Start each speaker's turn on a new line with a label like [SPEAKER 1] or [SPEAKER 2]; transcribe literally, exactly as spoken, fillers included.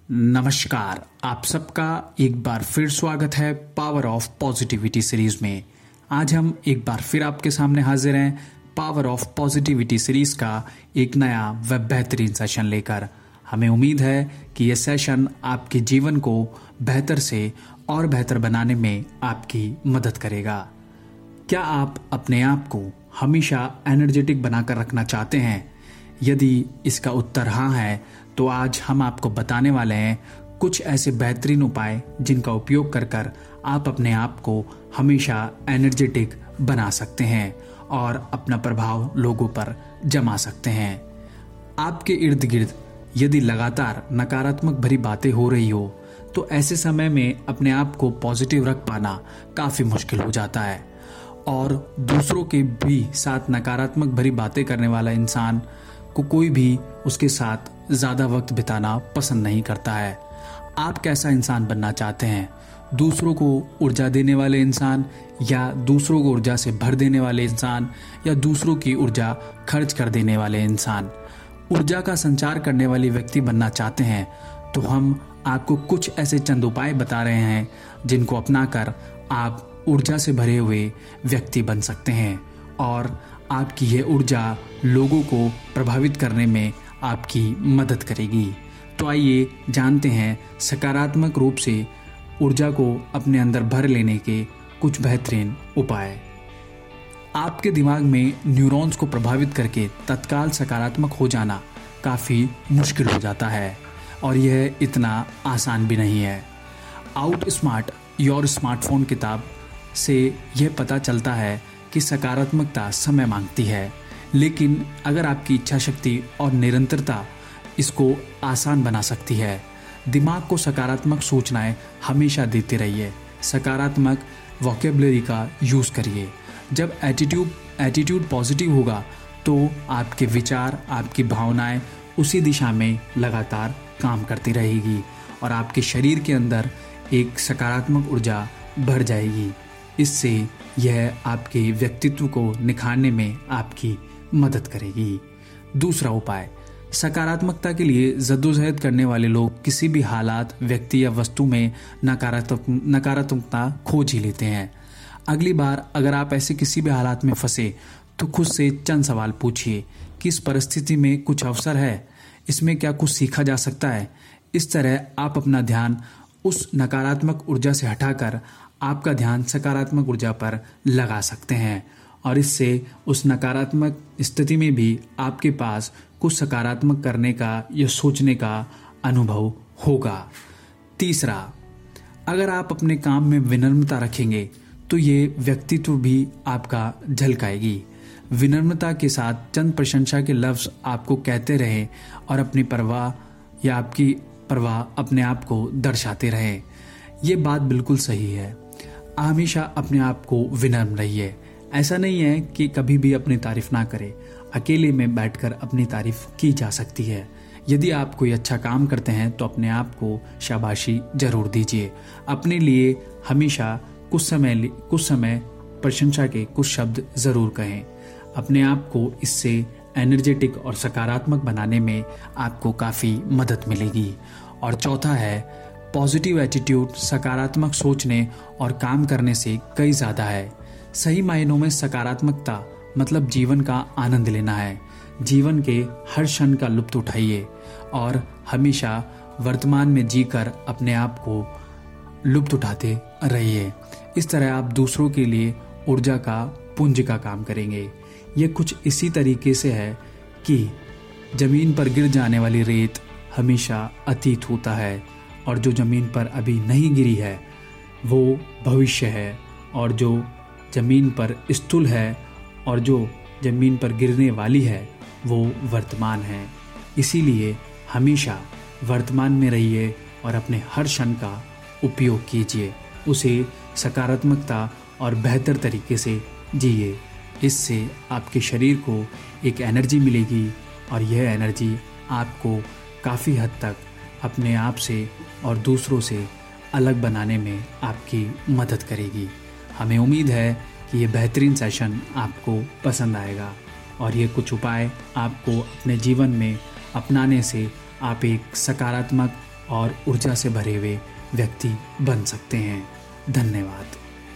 [SPEAKER 1] नमस्कार, आप सबका एक बार फिर स्वागत है पावर ऑफ पॉजिटिविटी सीरीज में। आज हम एक बार फिर आपके सामने हाजिर हैं पावर ऑफ पॉजिटिविटी सीरीज का एक नया व बेहतरीन सेशन लेकर। हमें उम्मीद है कि यह सेशन आपके जीवन को बेहतर से और बेहतर बनाने में आपकी मदद करेगा। क्या आप अपने आप को हमेशा एनर्जेटिक बनाकर रखना चाहते हैं? यदि इसका उत्तर हाँ है तो आज हम आपको बताने वाले हैं कुछ ऐसे बेहतरीन उपाय जिनका उपयोग कर कर आप अपने आप को हमेशा एनर्जेटिक बना सकते हैं और अपना प्रभाव लोगों पर जमा सकते हैं। आपके इर्द गिर्द यदि लगातार नकारात्मक भरी बातें हो रही हो तो ऐसे समय में अपने आप को पॉजिटिव रख पाना काफ़ी मुश्किल हो जाता है और दूसरों के भी साथ नकारात्मक भरी बातें करने वाला इंसान को कोई भी उसके साथ ज़्यादा वक्त बिताना पसंद नहीं करता है। आप कैसा इंसान बनना चाहते हैं? दूसरों को ऊर्जा देने वाले इंसान या दूसरों को ऊर्जा से भर देने वाले इंसान या दूसरों की ऊर्जा खर्च कर देने वाले इंसान? ऊर्जा का संचार करने वाले व्यक्ति बनना चाहते हैं तो हम आपको कुछ ऐसे चंद उपाय बता रहे हैं जिनको अपनाकर आप ऊर्जा से भरे हुए व्यक्ति बन सकते हैं और आपकी यह ऊर्जा लोगों को प्रभावित करने में आपकी मदद करेगी। तो आइए जानते हैं सकारात्मक रूप से ऊर्जा को अपने अंदर भर लेने के कुछ बेहतरीन उपाय। आपके दिमाग में न्यूरॉन्स को प्रभावित करके तत्काल सकारात्मक हो जाना काफ़ी मुश्किल हो जाता है और यह इतना आसान भी नहीं है। आउट स्मार्ट योर स्मार्टफोन किताब से यह पता चलता है कि सकारात्मकता समय मांगती है, लेकिन अगर आपकी इच्छा शक्ति और निरंतरता इसको आसान बना सकती है। दिमाग को सकारात्मक सूचनाएं हमेशा देते रहिए। सकारात्मक वोकेबलरी का यूज़ करिए। जब एटीट्यूड एटीट्यूड पॉजिटिव होगा तो आपके विचार, आपकी भावनाएं उसी दिशा में लगातार काम करती रहेगी और आपके शरीर के अंदर एक सकारात्मक ऊर्जा भर जाएगी। इससे यह आपके व्यक्तित्व को निखारने में आपकी मदद करेगी। दूसरा उपाय, सकारात्मकता के लिए जद्दोजहद करने वाले लोग किसी भी हालात, व्यक्ति या वस्तु में नकारात्मक नकारात्मकता खोज ही लेते हैं। अगली बार अगर आप ऐसे किसी भी हालात में फंसे तो खुद से चंद सवाल पूछिए कि इस परिस्थिति में कुछ अवसर है, इसमें क्या कुछ सीखा जा सकता है। इस तरह आप अपना ध्यान उस नकारात्मक ऊर्जा से हटाकर आपका ध्यान सकारात्मक ऊर्जा पर लगा सकते हैं और इससे उस नकारात्मक स्थिति में भी आपके पास कुछ सकारात्मक करने का या सोचने का अनुभव होगा। तीसरा, अगर आप अपने काम में विनम्रता रखेंगे तो ये व्यक्तित्व भी आपका झलकाएगी। विनम्रता के साथ चंद प्रशंसा के लफ्ज़ आपको कहते रहें और अपनी परवाह या आपकी परवाह अपने आप को दर्शाते रहें। ये बात बिल्कुल सही है। हमेशा अपने आप को विनम्र रहिए। ऐसा नहीं है कि कभी भी अपनी तारीफ ना करें। अकेले में बैठकर अपनी तारीफ की जा सकती है। यदि आप कोई अच्छा काम करते हैं तो अपने आप को शाबाशी जरूर दीजिए। अपने लिए हमेशा कुछ समय कुछ समय प्रशंसा के कुछ शब्द जरूर कहें। अपने आप को इससे एनर्जेटिक और सकारात्मक बनाने में आपको काफ़ी मदद मिलेगी। और चौथा है, पॉजिटिव एटीट्यूड सकारात्मक सोचने और काम करने से कई ज़्यादा है। सही मायनों में सकारात्मकता मतलब जीवन का आनंद लेना है। जीवन के हर क्षण का लुत्फ उठाइए और हमेशा वर्तमान में जीकर अपने आप को लुत्फ उठाते रहिए। इस तरह आप दूसरों के लिए ऊर्जा का पुंज का काम करेंगे। ये कुछ इसी तरीके से है कि ज़मीन पर गिर जाने वाली रेत हमेशा अतीत होता है और जो ज़मीन पर अभी नहीं गिरी है वो भविष्य है और जो ज़मीन पर स्थूल है और जो ज़मीन पर गिरने वाली है वो वर्तमान है। इसीलिए हमेशा वर्तमान में रहिए और अपने हर क्षण का उपयोग कीजिए। उसे सकारात्मकता और बेहतर तरीके से जिए। इससे आपके शरीर को एक एनर्जी मिलेगी और यह एनर्जी आपको काफ़ी हद तक अपने आप से और दूसरों से अलग बनाने में आपकी मदद करेगी। हमें उम्मीद है कि ये बेहतरीन सेशन आपको पसंद आएगा और ये कुछ उपाय आपको अपने जीवन में अपनाने से आप एक सकारात्मक और ऊर्जा से भरे हुए व्यक्ति बन सकते हैं। धन्यवाद।